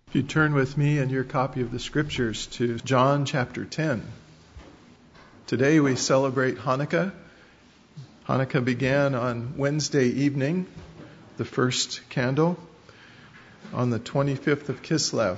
If you turn with me in your copy of the Scriptures to John chapter 10. Today we celebrate Hanukkah. Hanukkah began on Wednesday evening, the first candle, on the 25th of Kislev.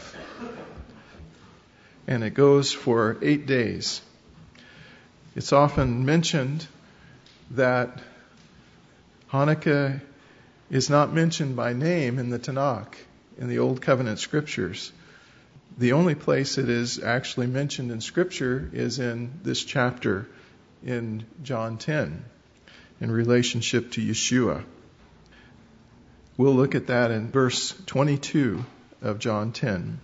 And it goes for 8 days. It's often mentioned that Hanukkah is not mentioned by name in the Tanakh, in the Old Covenant Scriptures. The only place it is actually mentioned in Scripture is in this chapter in John 10, in relationship to Yeshua. We'll look at that in verse 22 of John 10.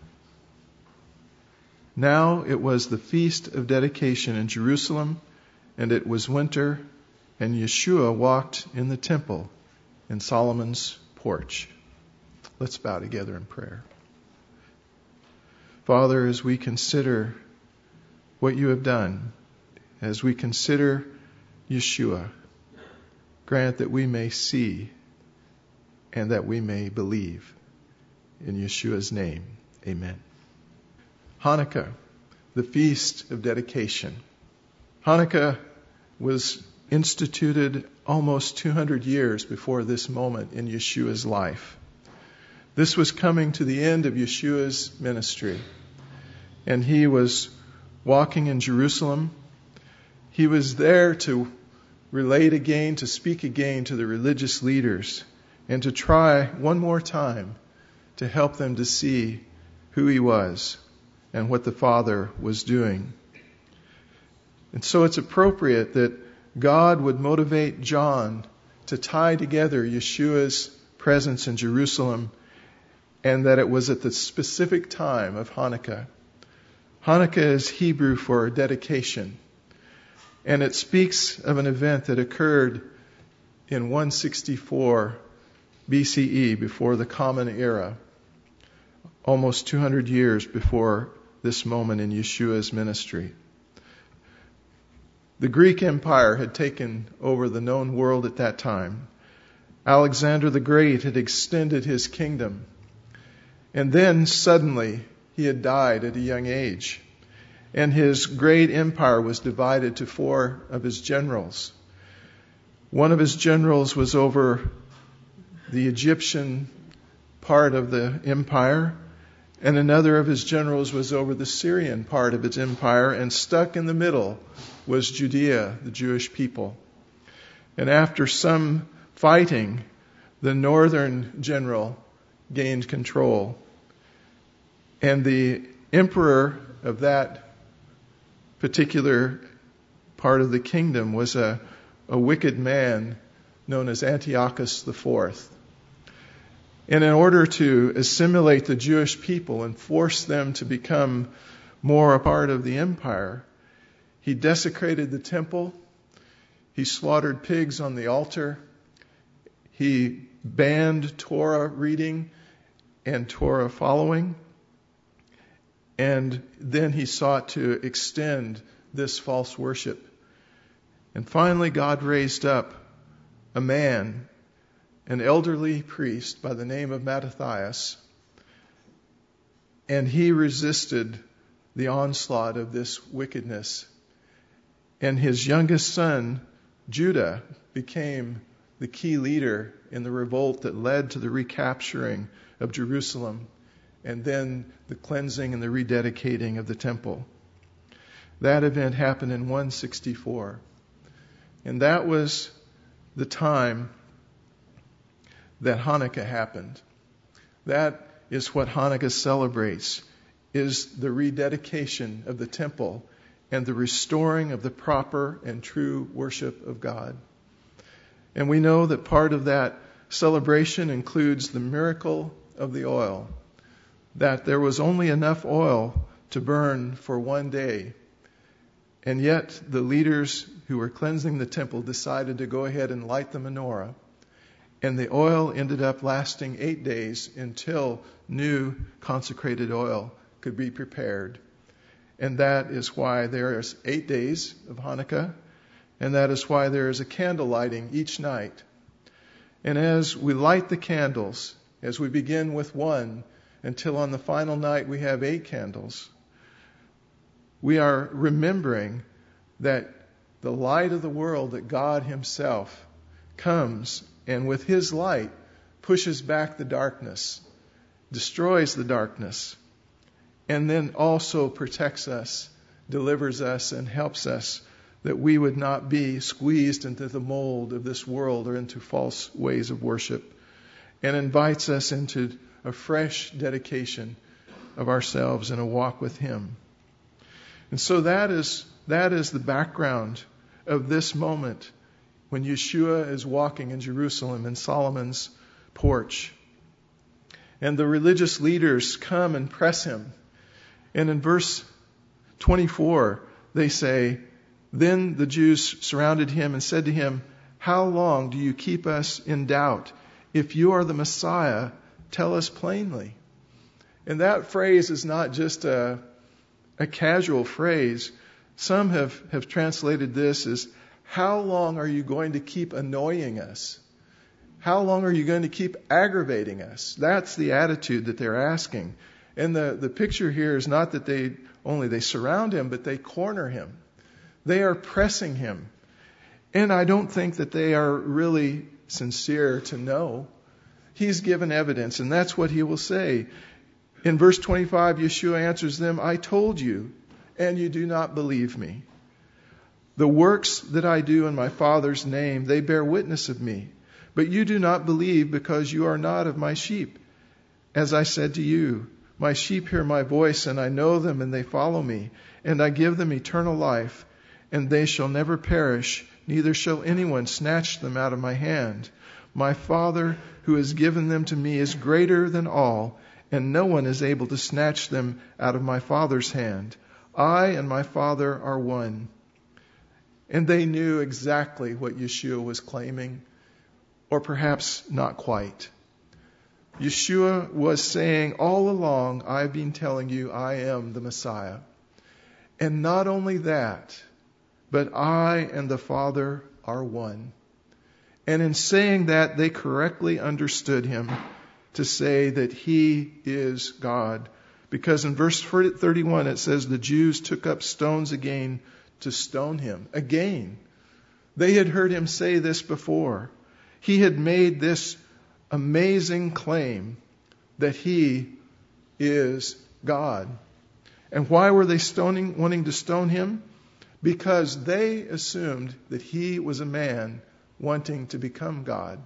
Now it was the feast of dedication in Jerusalem, and it was winter, and Yeshua walked in the temple in Solomon's porch. Let's bow together in prayer. Father, as we consider what you have done, as we consider Yeshua, grant that we may see and that we may believe. In Yeshua's name, amen. Hanukkah, the feast of dedication. Hanukkah was instituted almost 200 years before this moment in Yeshua's life. This was coming to the end of Yeshua's ministry. And he was walking in Jerusalem. He was there to relate again, to speak again to the religious leaders, and to try one more time to help them to see who he was and what the Father was doing. And so it's appropriate that God would motivate John to tie together Yeshua's presence in Jerusalem, and that it was at the specific time of Hanukkah. Hanukkah is Hebrew for dedication, and it speaks of an event that occurred in 164 BCE, before the Common Era, almost 200 years before this moment in Yeshua's ministry. The Greek Empire had taken over the known world at that time. Alexander the Great had extended his kingdom. And then suddenly he had died at a young age. And his great empire was divided to 4 of his generals. One of his generals was over the Egyptian part of the empire, and another of his generals was over the Syrian part of its empire, and stuck in the middle was Judea, the Jewish people. And after some fighting, the northern general gained control. And the emperor of that particular part of the kingdom was a wicked man known as Antiochus IV. And in order to assimilate the Jewish people and force them to become more a part of the empire, he desecrated the temple. He slaughtered pigs on the altar. He banned Torah reading and Torah following. And then he sought to extend this false worship. And finally, God raised up a man, an elderly priest by the name of Mattathias, and he resisted the onslaught of this wickedness. And his youngest son, Judah, became the key leader in the revolt that led to the recapturing of Jerusalem, and then the cleansing and the rededicating of the temple. That event happened in 164. And that was the time that Hanukkah happened. That is what Hanukkah celebrates, is the rededication of the temple and the restoring of the proper and true worship of God. And we know that part of that celebration includes the miracle of the oil, that there was only enough oil to burn for one day. And yet the leaders who were cleansing the temple decided to go ahead and light the menorah. And the oil ended up lasting 8 days until new consecrated oil could be prepared. And that is why there is 8 days of Hanukkah. And that is why there is a candle lighting each night. And as we light the candles, as we begin with one, until on the final night we have 8 candles. We are remembering that the light of the world, that God himself comes and with his light pushes back the darkness, destroys the darkness, and then also protects us, delivers us, and helps us that we would not be squeezed into the mold of this world or into false ways of worship, and invites us into a fresh dedication of ourselves and a walk with him. And so that is the background of this moment when Yeshua is walking in Jerusalem in Solomon's porch. And the religious leaders come and press him. And in verse 24, they say, "Then the Jews surrounded him and said to him, 'How long do you keep us in doubt? If you are the Messiah, tell us plainly.'" And that phrase is not just a casual phrase. Some have translated this as, "How long are you going to keep annoying us? How long are you going to keep aggravating us?" That's the attitude that they're asking. And the picture here is not that they surround him, but they corner him. They are pressing him. And I don't think that they are really sincere to know. He's given evidence, and that's what he will say. In verse 25, Yeshua answers them, "I told you, and you do not believe me. The works that I do in my Father's name, they bear witness of me. But you do not believe because you are not of my sheep. As I said to you, my sheep hear my voice, and I know them, and they follow me. And I give them eternal life, and they shall never perish, neither shall anyone snatch them out of my hand. My Father, who has given them to me, is greater than all, and no one is able to snatch them out of my Father's hand. I and my Father are one." And they knew exactly what Yeshua was claiming, or perhaps not quite. Yeshua was saying, all along, I've been telling you I am the Messiah. And not only that, but I and the Father are one. And in saying that, they correctly understood him to say that he is God. Because in verse 31 it says the Jews took up stones again to stone him. Again. They had heard him say this before. He had made this amazing claim that he is God. And why were they wanting to stone him? Because they assumed that he was a man wanting to become God.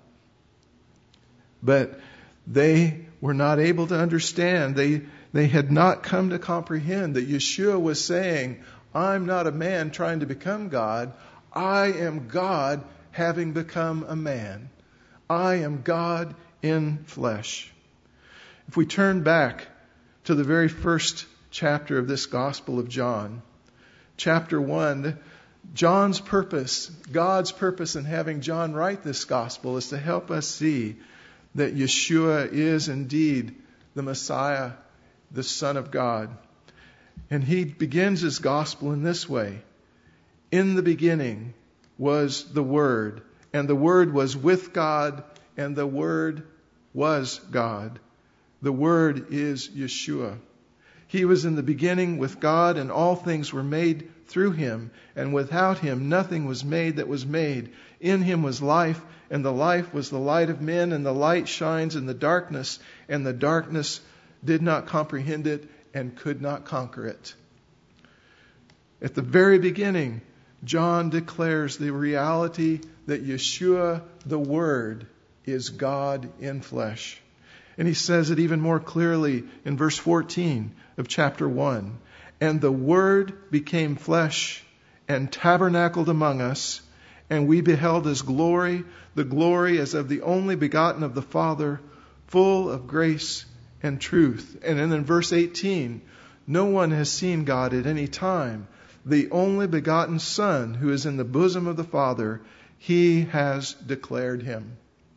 But they were not able to understand. They had not come to comprehend that Yeshua was saying, I'm not a man trying to become God. I am God having become a man. I am God in flesh. If we turn back to the very first chapter of this Gospel of John, chapter 1, John's purpose, God's purpose in having John write this Gospel is to help us see that Yeshua is indeed the Messiah, the Son of God. And he begins his Gospel in this way. In the beginning was the Word, and the Word was with God, and the Word was God. The Word is Yeshua. He was in the beginning with God, and all things were made through him, and without him nothing was made that was made. In him was life, and the life was the light of men, and the light shines in the darkness, and the darkness did not comprehend it and could not conquer it. At the very beginning, John declares the reality that Yeshua, the Word, is God in flesh. And he says it even more clearly in verse 14 of chapter 1. And the Word became flesh and tabernacled among us, and we beheld his glory, the glory as of the only begotten of the Father, full of grace and truth. And then in verse 18, no one has seen God at any time. The only begotten Son who is in the bosom of the Father, he has declared him.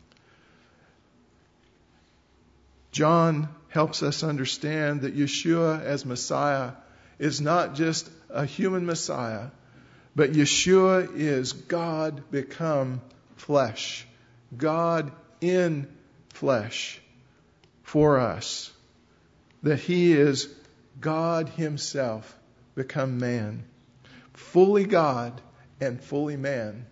John helps us understand that Yeshua as Messiah is not just a human Messiah, but Yeshua is God become flesh. God in flesh for us. that he is God himself become man, fully God and fully man,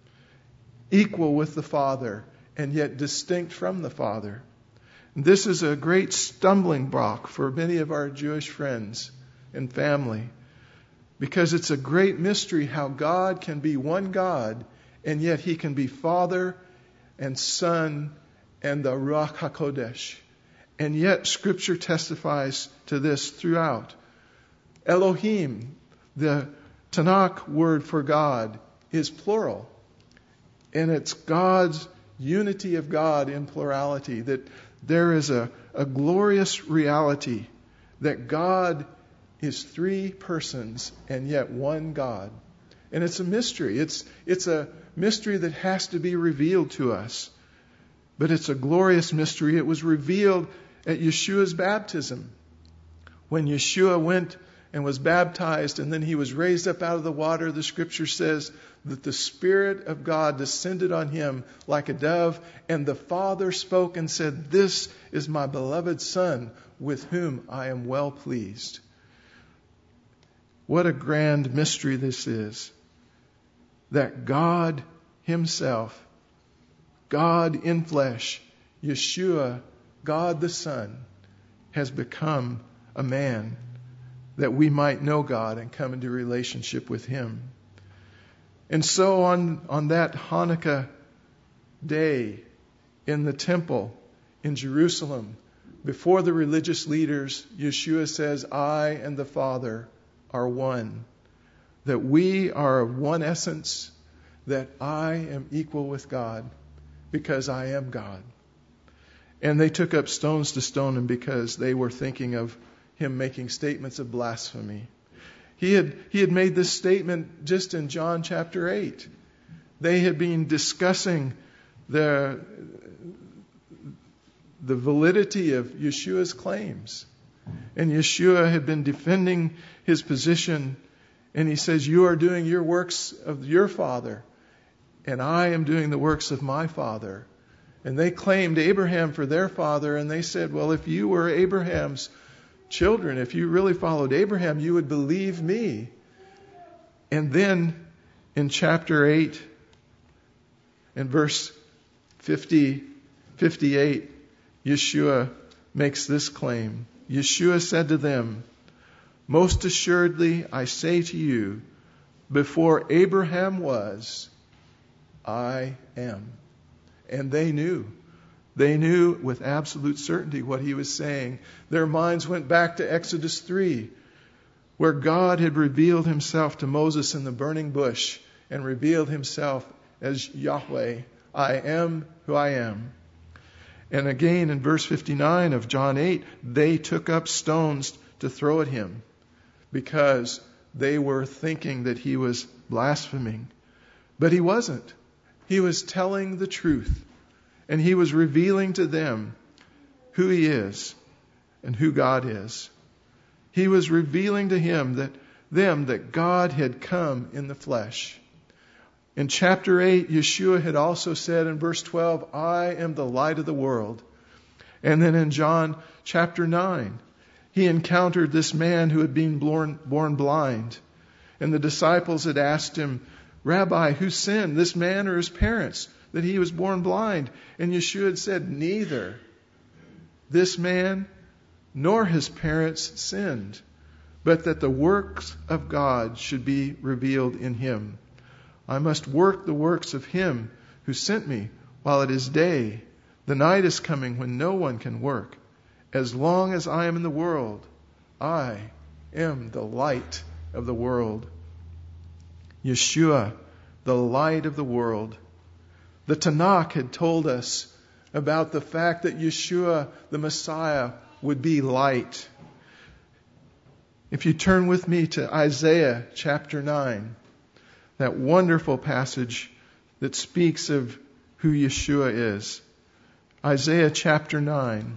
equal with the Father and yet distinct from the Father. And this is a great stumbling block for many of our Jewish friends and family, because it's a great mystery how God can be one God and yet he can be Father and Son and the Ruach HaKodesh. And yet Scripture testifies to this throughout. Elohim, the Tanakh word for God, is plural. And it's God's unity of God in plurality, that there is a glorious reality that God is three persons and yet one God. And it's a mystery. It's a mystery that has to be revealed to us. But it's a glorious mystery. It was revealed at Yeshua's baptism. When Yeshua went and was baptized and then he was raised up out of the water, the Scripture says that the Spirit of God descended on him like a dove, and the Father spoke and said, "This is my beloved Son, with whom I am well pleased." What a grand mystery this is, that God himself, God in flesh, Yeshua, God the Son, has become a man that we might know God and come into relationship with him. And so on that Hanukkah day in the temple in Jerusalem, before the religious leaders, Yeshua says, "I and the Father are one." That we are of one essence, that I am equal with God because I am God. And they took up stones to stone him because they were thinking of him making statements of blasphemy. He had made this statement just in John chapter 8. They had been discussing the validity of Yeshua's claims. And Yeshua had been defending his position, and he says, "You are doing your works of your Father, and I am doing the works of my Father." And they claimed Abraham for their father, and they said, "Well, if you were Abraham's children, if you really followed Abraham, you would believe me." And then in chapter 8, in verse 58, Yeshua makes this claim. Yeshua said to them, "Most assuredly, I say to you, before Abraham was, I am." And they knew. They knew with absolute certainty what he was saying. Their minds went back to Exodus 3, where God had revealed himself to Moses in the burning bush and revealed himself as Yahweh, "I am who I am." And again in verse 59 of John 8, they took up stones to throw at him because they were thinking that he was blaspheming. But he wasn't. He was telling the truth, and he was revealing to them who he is and who God is. He was revealing to them that God had come in the flesh. In chapter 8, Yeshua had also said in verse 12, "I am the light of the world." And then in John chapter 9, he encountered this man who had been born blind. And the disciples had asked him, "Rabbi, who sinned, this man or his parents, that he was born blind?" And Yeshua had said, "Neither this man nor his parents sinned, but that the works of God should be revealed in him. I must work the works of him who sent me while it is day. The night is coming when no one can work. As long as I am in the world, I am the light of the world." Yeshua, the light of the world. The Tanakh had told us about the fact that Yeshua, the Messiah, would be light. If you turn with me to Isaiah chapter 9, that wonderful passage that speaks of who Yeshua is. Isaiah chapter 9,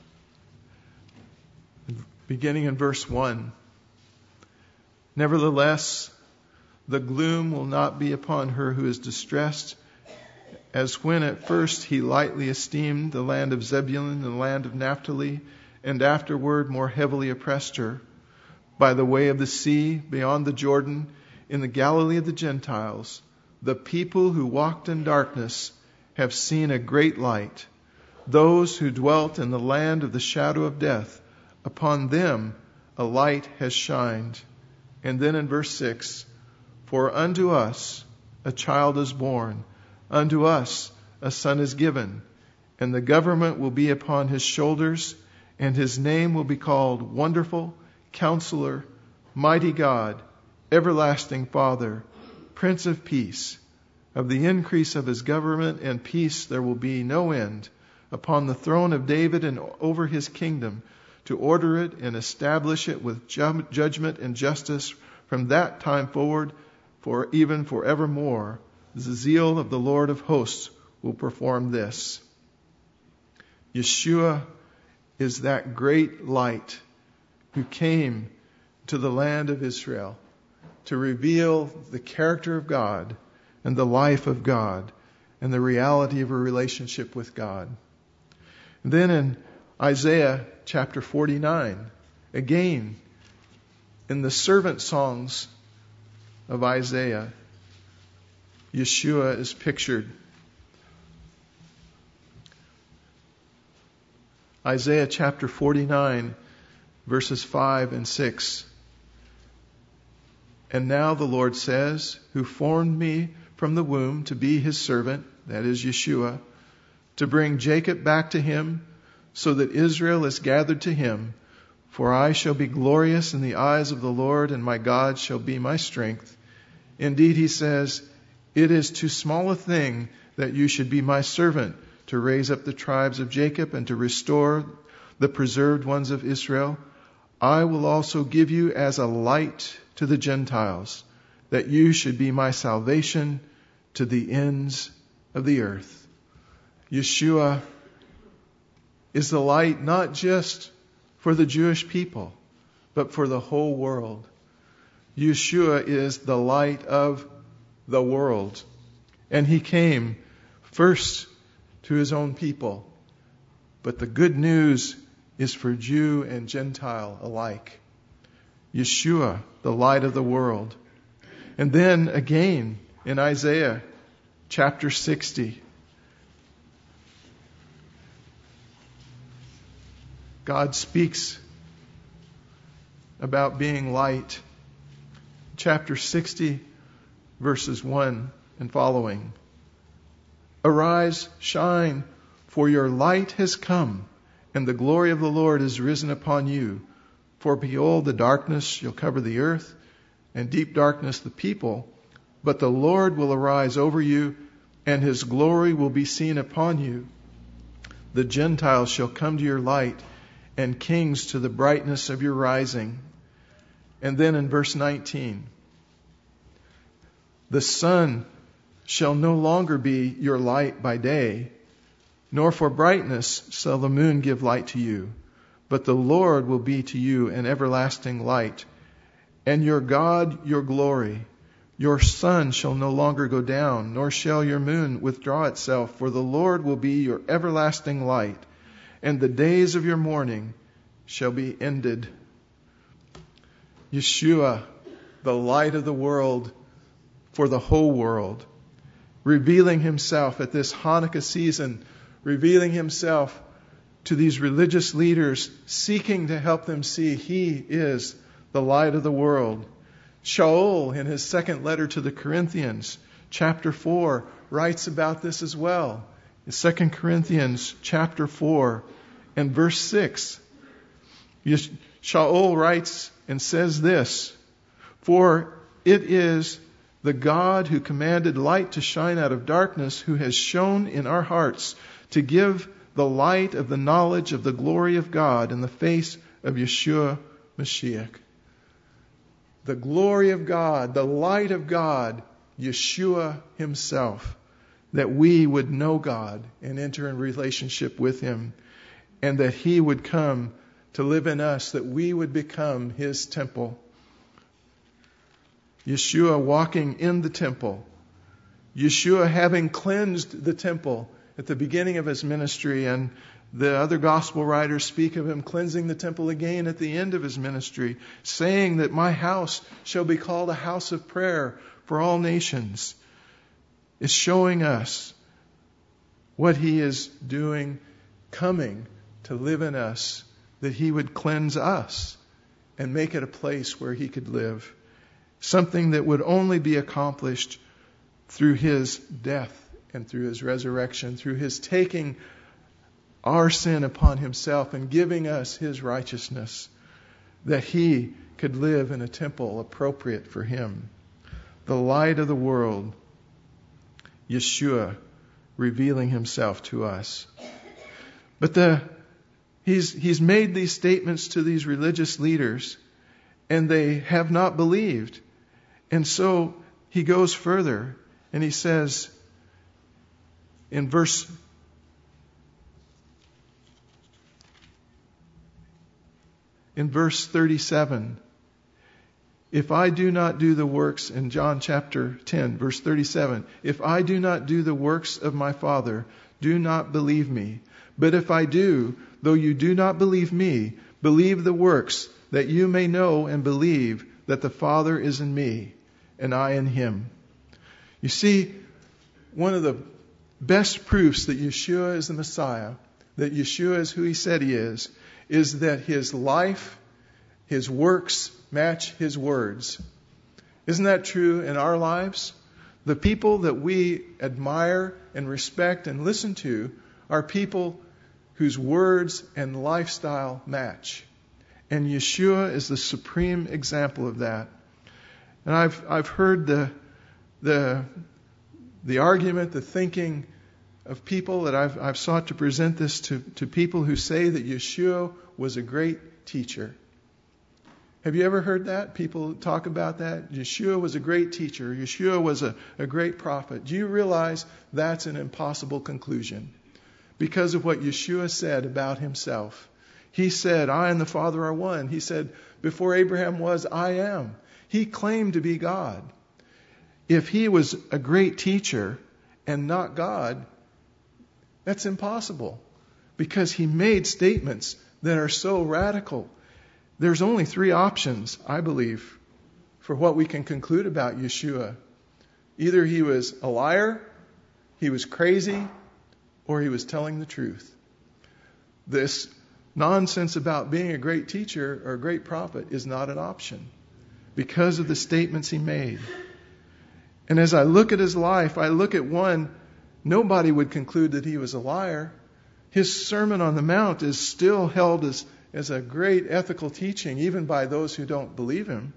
beginning in verse 1. "Nevertheless, the gloom will not be upon her who is distressed, as when at first he lightly esteemed the land of Zebulun and the land of Naphtali, and afterward more heavily oppressed her. By the way of the sea, beyond the Jordan, in the Galilee of the Gentiles, the people who walked in darkness have seen a great light. Those who dwelt in the land of the shadow of death, upon them a light has shined. And then in verse 6, for unto us a child is born, unto us a son is given, and the government will be upon his shoulders, and his name will be called Wonderful, Counselor, Mighty God, Everlasting Father, Prince of Peace. Of the increase of his government and peace there will be no end, upon the throne of David and over his kingdom, to order it and establish it with judgment and justice from that time forward, for even forevermore. The zeal of the Lord of hosts will perform this. Yeshua is that great light who came to the land of Israel to reveal the character of God and the life of God and the reality of a relationship with God. And then in Isaiah chapter 49, again, in the servant songs of Isaiah, Yeshua is pictured. Isaiah chapter 49, verses 5 and 6. And now the Lord says, who formed me from the womb to be his servant, that is Yeshua, to bring Jacob back to him, so that Israel is gathered to him. For I shall be glorious in the eyes of the Lord, and my God shall be my strength. Indeed, he says, it is too small a thing that you should be my servant, to raise up the tribes of Jacob and to restore the preserved ones of Israel. I will also give you as a light to the Gentiles, that you should be my salvation to the ends of the earth. Yeshua is the light not just for the Jewish people, but for the whole world. Yeshua is the light of the world. And he came first to his own people. But the good news is for Jew and Gentile alike. Yeshua, the light of the world. And then again in Isaiah chapter 60, God speaks about being light. Chapter 60, verses 1 and following. Arise, shine, for your light has come, and the glory of the Lord is risen upon you. For behold, the darkness shall cover the earth, and deep darkness the people. But the Lord will arise over you, and his glory will be seen upon you. The Gentiles shall come to your light, and kings to the brightness of your rising. And then in verse 19, the sun shall no longer be your light by day, nor for brightness shall the moon give light to you. But the Lord will be to you an everlasting light, and your God your glory. Your sun shall no longer go down, nor shall your moon withdraw itself, for the Lord will be your everlasting light, and the days of your mourning shall be ended. Yeshua, the light of the world for the whole world, revealing himself at this Hanukkah season, revealing himself to these religious leaders, seeking to help them see he is the light of the world. Shaul, in his second letter to the Corinthians, chapter 4, writes about this as well. In 2 Corinthians chapter 4 and verse 6, Shaul writes and says this, for it is the God who commanded light to shine out of darkness, who has shone in our hearts to give the light of the knowledge of the glory of God in the face of Yeshua Mashiach. The glory of God, the light of God, Yeshua himself, that we would know God and enter in relationship with him, and that he would come to live in us, that we would become his temple. Yeshua walking in the temple. Yeshua having cleansed the temple at the beginning of his ministry, and The other gospel writers speak of him cleansing the temple again at the end of his ministry, saying that my house shall be called a house of prayer for all nations. It's showing us what he is doing, coming to live in us, that he would cleanse us and make it a place where he could live. Something that would only be accomplished through his death and through his resurrection, through his taking our sin upon himself and giving us his righteousness, that he could live in a temple appropriate for him. The light of the world, Yeshua, revealing himself to us. But he's made these statements to these religious leaders, and they have not believed. And so he goes further, and he says in verse 37, if I do not do the works, in John chapter 10, verse 37, if I do not do the works of my Father, do not believe me. But if I do, though you do not believe me, believe the works, that you may know and believe that the Father is in me, and I in him. You see, one of the best proofs that Yeshua is the Messiah, that Yeshua is who he said he is that his life, his works match his words. Isn't that true in our lives? The people that we admire and respect and listen to are people whose words and lifestyle match. And Yeshua is the supreme example of that. And I've heard the argument, the thinking of people that I've sought to present this to people who say that Yeshua was a great teacher. Have you ever heard that? People talk about that. Yeshua was a great teacher. Yeshua was a great prophet. Do you realize that's an impossible conclusion? Because of what Yeshua said about himself. He said, I and the Father are one. He said, before Abraham was, I am. He claimed to be God. If he was a great teacher and not God, that's impossible. Because he made statements that are so radical. There's only three options, I believe, for what we can conclude about Yeshua. Either he was a liar, he was crazy, or he was telling the truth. This nonsense about being a great teacher or a great prophet is not an option because of the statements he made. And as I look at his life, I look at one, nobody would conclude that he was a liar. His Sermon on the Mount is still held as a great ethical teaching, even by those who don't believe him.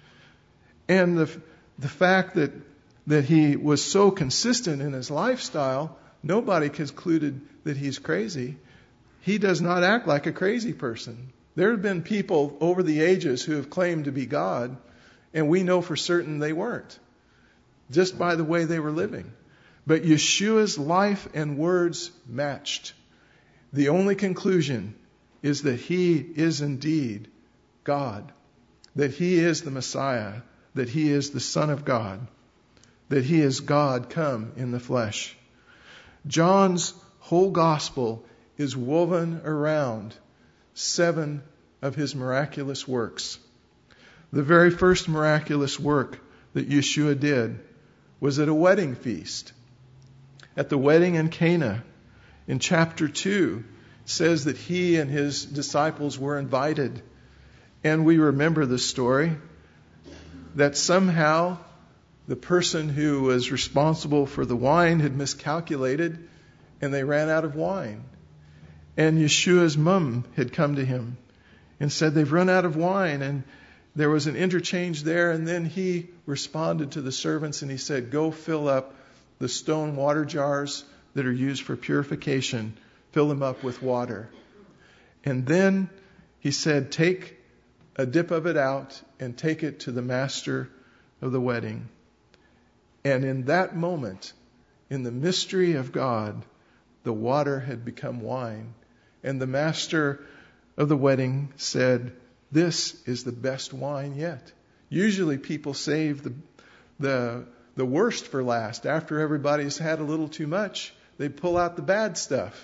And the fact that he was so consistent in his lifestyle, nobody concluded that he's crazy. He does not act like a crazy person. There have been people over the ages who have claimed to be God, and we know for certain they weren't, just by the way they were living. But Yeshua's life and words matched. The only conclusion is that he is indeed God, that he is the Messiah, that he is the Son of God, that he is God come in the flesh. John's whole gospel is woven around 7 of his miraculous works. The very first miraculous work that Yeshua did was at a wedding feast. At the wedding in Cana, in chapter 2, it says that he and his disciples were invited. And we remember the story that somehow the person who was responsible for the wine had miscalculated and they ran out of wine. And Yeshua's mom had come to him and said, they've run out of wine. And there was an interchange there. And then he responded to the servants and he said, go fill up the stone water jars that are used for purification. Fill them up with water. And then he said, take a dip of it out and take it to the master of the wedding. And in that moment, in the mystery of God, the water had become wine. And the master of the wedding said, this is the best wine yet. Usually people save the worst for last. After everybody's had a little too much, they pull out the bad stuff.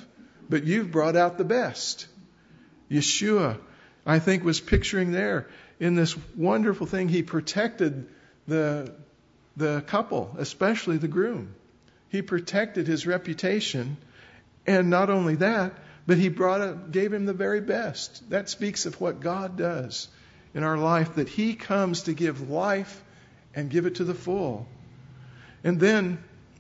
but you've brought out the best. Yeshua, I think, was picturing there in this wonderful thing. He protected the couple, especially the groom. He protected his reputation. And not only that, but he gave him the very best. That speaks of what God does in our life, that he comes to give life and give it to the full. And then,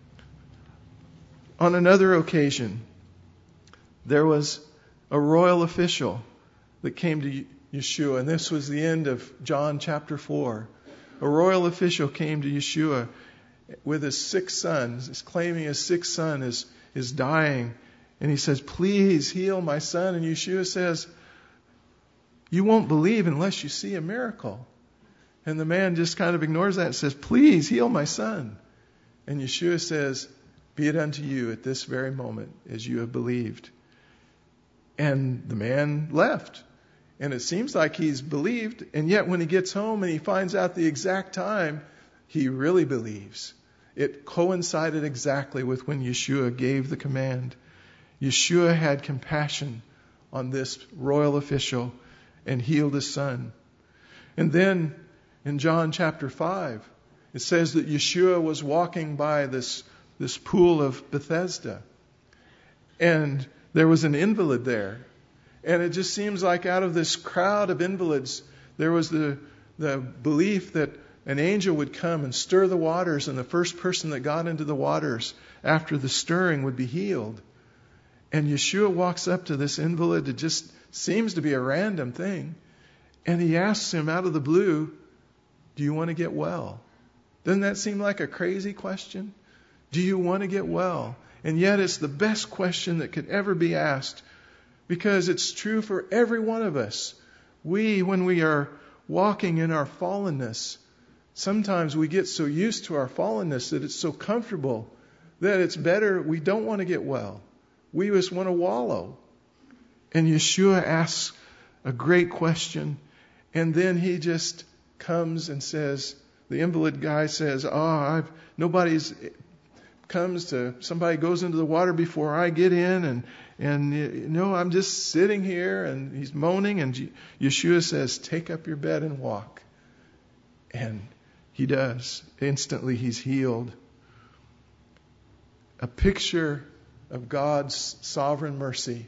on another occasion, there was a royal official that came to Yeshua, and this was the end of John chapter 4. A royal official came to Yeshua with his sick son, claiming his sick son is dying. And he says, please heal my son. And Yeshua says, you won't believe unless you see a miracle. And the man just kind of ignores that and says, please heal my son. And Yeshua says, be it unto you at this very moment as you have believed. And the man left. And it seems like he's believed. And yet when he gets home and he finds out the exact time, he really believes. It coincided exactly with when Yeshua gave the command. Yeshua had compassion on this royal official and healed his son. And then in John chapter 5, it says that Yeshua was walking by this pool of Bethesda. And there was an invalid there. And it just seems like out of this crowd of invalids, there was the belief that an angel would come and stir the waters, and the first person that got into the waters after the stirring would be healed. And Yeshua walks up to this invalid. It just seems to be a random thing. And he asks him out of the blue, do you want to get well? Doesn't that seem like a crazy question? Do you want to get well? And yet it's the best question that could ever be asked, because it's true for every one of us. When we are walking in our fallenness, sometimes we get so used to our fallenness that it's so comfortable that it's better. We don't want to get well. We just want to wallow. And Yeshua asks a great question. And then he just comes and says, the invalid guy says, somebody goes into the water before I get in, and I'm just sitting here. And he's moaning, and Yeshua says, take up your bed and walk. And he does. Instantly he's healed. A picture of God's sovereign mercy.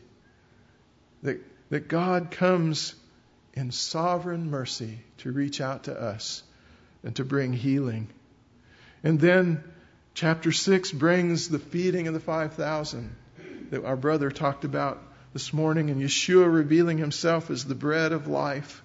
That God comes in sovereign mercy to reach out to us and to bring healing. And then chapter 6 brings the feeding of the 5,000 that our brother talked about this morning, and Yeshua revealing himself as the bread of life.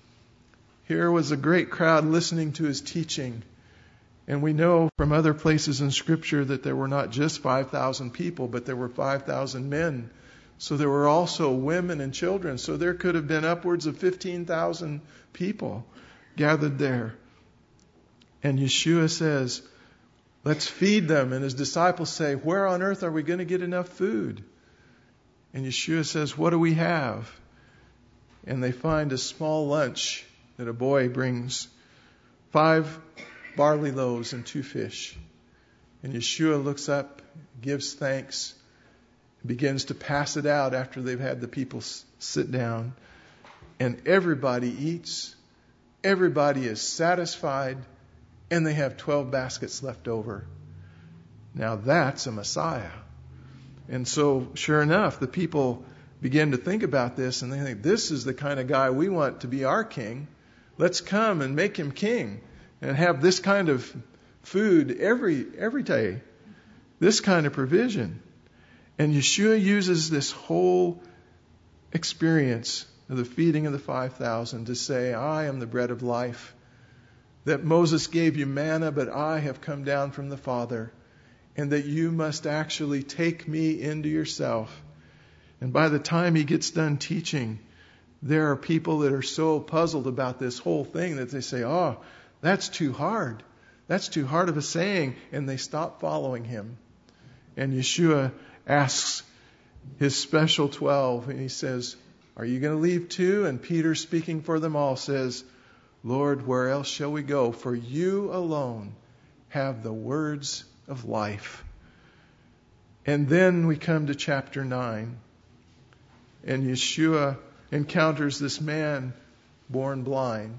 Here was a great crowd listening to his teaching. And we know from other places in Scripture that there were not just 5,000 people, but there were 5,000 men. So there were also women and children. So there could have been upwards of 15,000 people gathered there. And Yeshua says, let's feed them. And his disciples say, where on earth are we going to get enough food? And Yeshua says, what do we have? And they find a small lunch that a boy brings, 5 barley loaves and 2 fish. And Yeshua looks up, gives thanks, and begins to pass it out after they've had the people sit down. And everybody eats. Everybody is satisfied. And they have 12 baskets left over. Now that's a Messiah. And so, sure enough, the people begin to think about this, and they think, this is the kind of guy we want to be our king. Let's come and make him king and have this kind of food every day, this kind of provision. And Yeshua uses this whole experience of the feeding of the 5,000 to say, I am the bread of life. That Moses gave you manna, but I have come down from the Father. And that you must actually take me into yourself. And by the time he gets done teaching, there are people that are so puzzled about this whole thing that they say, that's too hard. That's too hard of a saying. And they stop following him. And Yeshua asks his special 12, and he says, are you going to leave too? And Peter, speaking for them all, says, Lord, where else shall we go? For you alone have the words of life. And then we come to chapter 9. and Yeshua encounters this man born blind.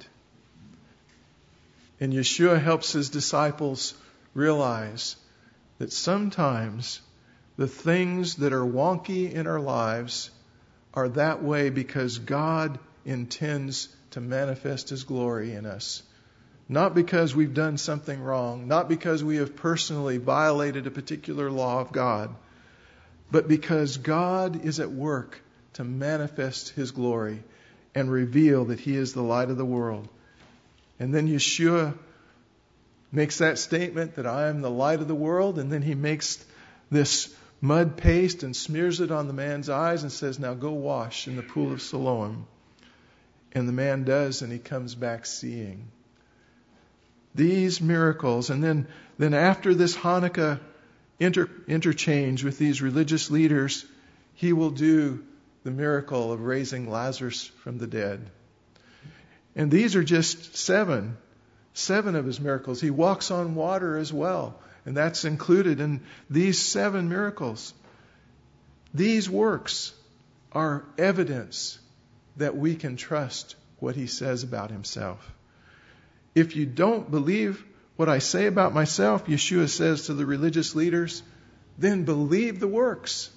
And Yeshua helps his disciples realize that sometimes the things that are wonky in our lives are that way because God intends to manifest His glory in us. Not because we've done something wrong, not because we have personally violated a particular law of God, but because God is at work to manifest His glory and reveal that He is the light of the world. And then Yeshua makes that statement that I am the light of the world, and then He makes this mud paste and smears it on the man's eyes and says, now go wash in the pool of Siloam. And the man does, and he comes back seeing. These miracles, and then after this Hanukkah interchange with these religious leaders, He will do the miracle of raising Lazarus from the dead. And these are just seven of His miracles. He walks on water as well, and that's included in these 7 miracles. These works are evidence that we can trust what He says about Himself. If you don't believe what I say about myself, Yeshua says to the religious leaders, then believe the works.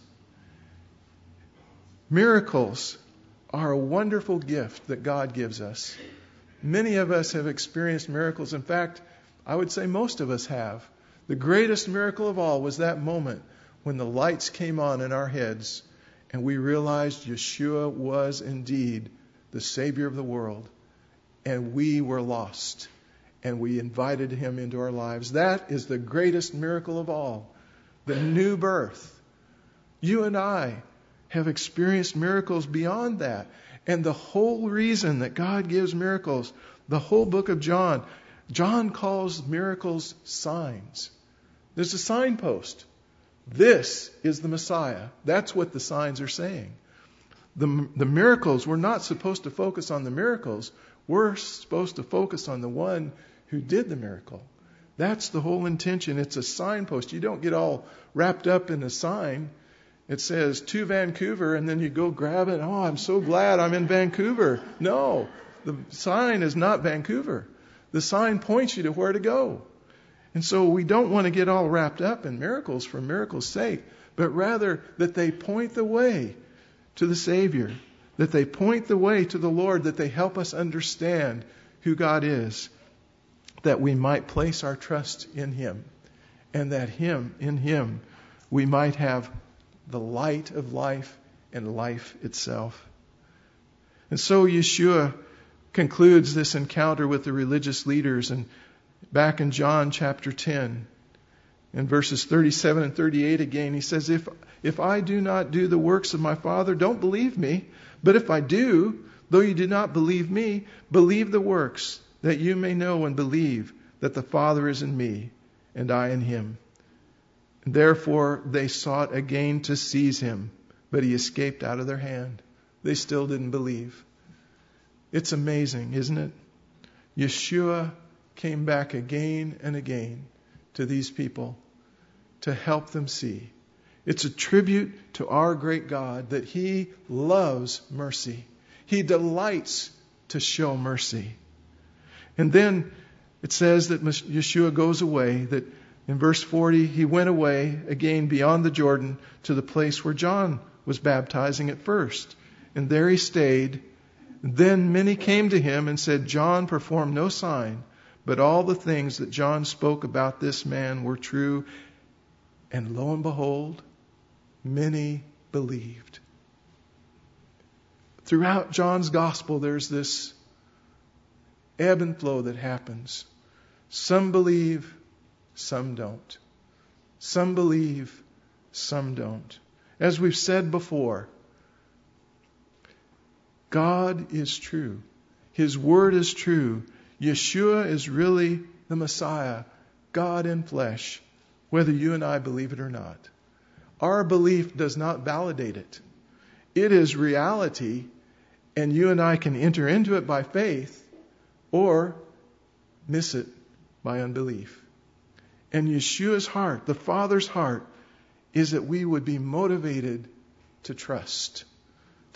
Miracles are a wonderful gift that God gives us. Many of us have experienced miracles. In fact, I would say most of us have. The greatest miracle of all was that moment when the lights came on in our heads and we realized Yeshua was indeed the Savior of the world, and we were lost, and we invited Him into our lives. That is the greatest miracle of all, the new birth. You and I have experienced miracles beyond that. And the whole reason that God gives miracles, the whole book of John calls miracles signs. There's a signpost. This is the Messiah. That's what the signs are saying. The miracles, we're not supposed to focus on the miracles. We're supposed to focus on the one who did the miracle. That's the whole intention. It's a signpost. You don't get all wrapped up in a sign. It says to Vancouver, and then you go grab it. Oh, I'm so glad I'm in Vancouver. No, the sign is not Vancouver. The sign points you to where to go. And so we don't want to get all wrapped up in miracles for miracles' sake, but rather that they point the way to the Savior, that they point the way to the Lord, that they help us understand who God is, that we might place our trust in Him, and that in Him we might have the light of life and life itself. And so Yeshua concludes this encounter with the religious leaders, and back in John chapter 10, in verses 37 and 38 again, He says, If I do not do the works of my Father, don't believe me. But if I do, though you do not believe me, believe the works, that you may know and believe that the Father is in me, and I in Him. And therefore they sought again to seize Him, but He escaped out of their hand. They still didn't believe. It's amazing, isn't it? Yeshua came back again and again to these people to help them see. It's a tribute to our great God that He loves mercy. He delights to show mercy. And then it says that Yeshua goes away, that in verse 40, He went away again beyond the Jordan to the place where John was baptizing at first. And there He stayed. Then many came to Him and said, John performed no sign, but all the things that John spoke about this man were true. And lo and behold, many believed. Throughout John's gospel, there's this ebb and flow that happens. Some believe, some don't. Some believe, some don't. As we've said before, God is true. His word is true. Yeshua is really the Messiah, God in flesh, whether you and I believe it or not. Our belief does not validate it. It is reality, and you and I can enter into it by faith or miss it by unbelief. And Yeshua's heart, the Father's heart, is that we would be motivated to trust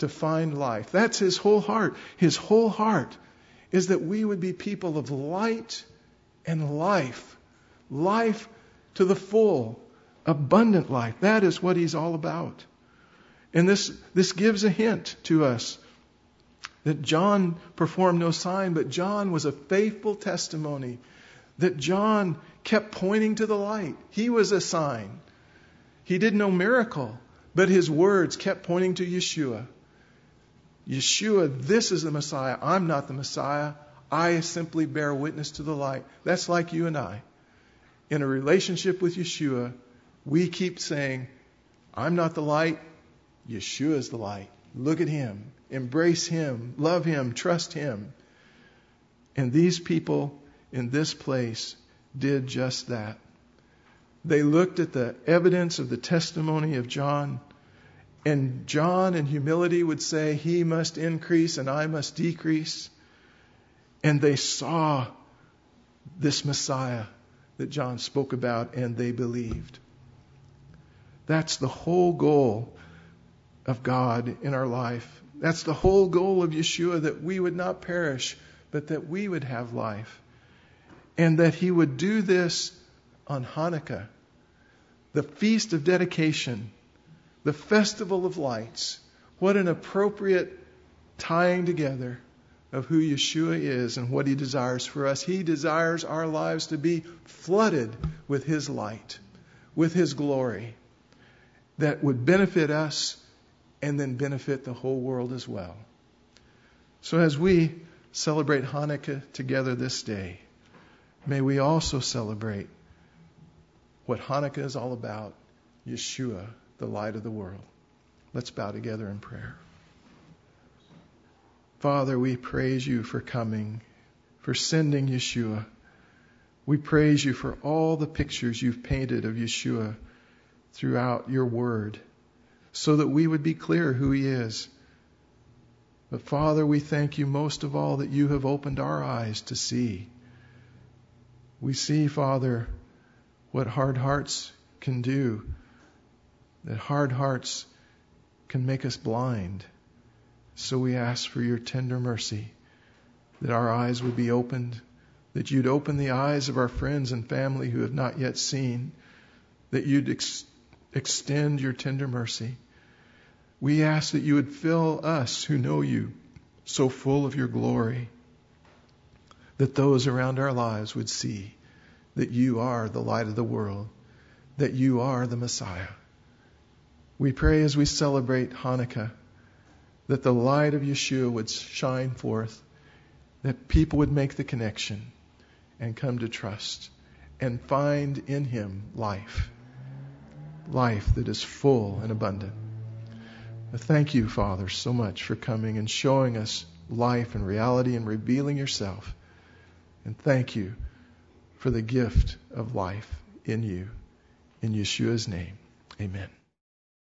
to find life. That's his whole heart. His whole heart is that we would be people of light and life. Life to the full, abundant life. That is what he's all about. And this gives a hint to us that John performed no sign, but John was a faithful testimony. That John kept pointing to the light. He was a sign. He did no miracle, but his words kept pointing to Yeshua. Yeshua, this is the Messiah. I'm not the Messiah. I simply bear witness to the light. That's like you and I. In a relationship with Yeshua, we keep saying, I'm not the light. Yeshua is the light. Look at him. Embrace him. Love him. Trust him. And these people in this place did just that. They looked at the evidence of the testimony of John, and John in humility would say, he must increase and I must decrease. And they saw this Messiah that John spoke about, and they believed. That's the whole goal of God in our life. That's the whole goal of Yeshua, that we would not perish, but that we would have life. And that he would do this on Hanukkah, the feast of dedication, the festival of lights. What an appropriate tying together of who Yeshua is and what he desires for us. He desires our lives to be flooded with his light, with his glory, that would benefit us and then benefit the whole world as well. So as we celebrate Hanukkah together this day, may we also celebrate what Hanukkah is all about, Yeshua, the light of the world. Let's bow together in prayer. Father, we praise you for coming, for sending Yeshua. We praise you for all the pictures you've painted of Yeshua throughout your word, so that we would be clear who he is. But Father, we thank you most of all that you have opened our eyes to see. We see, Father, what hard hearts can do, that hard hearts can make us blind. So we ask for your tender mercy, that our eyes would be opened, that you'd open the eyes of our friends and family who have not yet seen, that you'd extend your tender mercy. We ask that you would fill us who know you so full of your glory, that those around our lives would see that you are the light of the world, that you are the Messiah. We pray as we celebrate Hanukkah that the light of Yeshua would shine forth, that people would make the connection and come to trust and find in him life, life that is full and abundant. Thank you, Father, so much for coming and showing us life and reality and revealing yourself. And thank you for the gift of life in you. In Yeshua's name, amen.